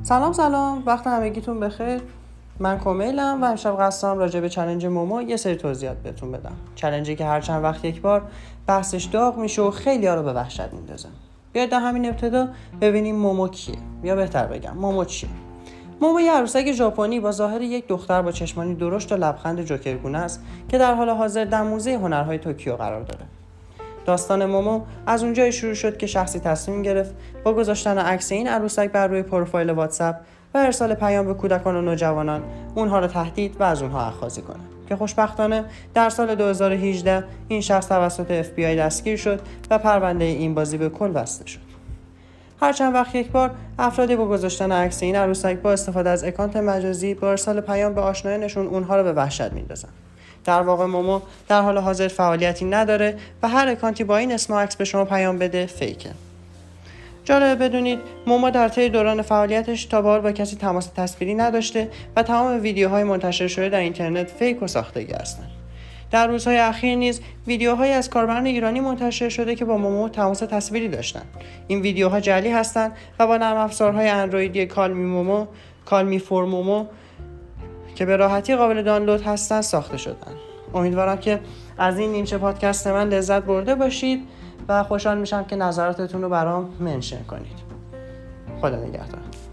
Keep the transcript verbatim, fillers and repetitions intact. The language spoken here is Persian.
سلام سلام وقت همگیتون بخیر. من کمیلم و امشب قصدم راجع به چالش مومو یه سری توضیحات بهتون بدم. چالشی که هر چند وقت یک بار بحثش داغ میشه و خیلی‌ها رو به وحشت میندازه. بیاید در همین ابتدا ببینیم مومو کیه، یا بهتر بگم مومو چیه. مومو یه عروسک ژاپنی با ظاهر یک دختر با چشمانی درشت و لبخند جوکرگونه است که در حال حاضر در موزه هنرهای توکیو قرار داره. داستان مومو از اونجایی شروع شد که شخصی تصمیم گرفت با گذاشتن عکس این عروسک بر روی پروفایل واتساپ و ارسال پیام به کودکان و نوجوانان اونها را تهدید و از اونها اخاذی کنه که خوشبختانه در سال دو هزار و هجده این شخص توسط اف بی آی دستگیر شد و پرونده این بازی به کل بسته شد. هر چند وقت یک بار افرادی با گذاشتن عکس این عروسک با استفاده از اکانت مجازی با ارسال پیام به آشنایانشون اونها را به وحشت میندازن. در واقع مومو در حال حاضر فعالیتی نداره و هر اکانتی با این اسم و عکس به شما پیام بده فیکه. جالب بدونید مومو در طی دوران فعالیتش تا به حال با کسی تماس تصویری نداشته و تمام ویدیوهای منتشر شده در اینترنت فیک و ساختگی هستند. در روزهای اخیر نیز ویدیوهایی از کاربران ایرانی منتشر شده که با مومو تماس تصویری داشتند. این ویدیوها جعلی هستند و با نرم افزارهای اندرویدی کالمی مومو، کالمی فور مومو که به راحتی قابل دانلود هستن ساخته شدن. امیدوارم که از این نیمچه پادکست من لذت برده باشید و خوشحال میشم که نظراتتون رو برام منشن کنید. خدا نگهدار.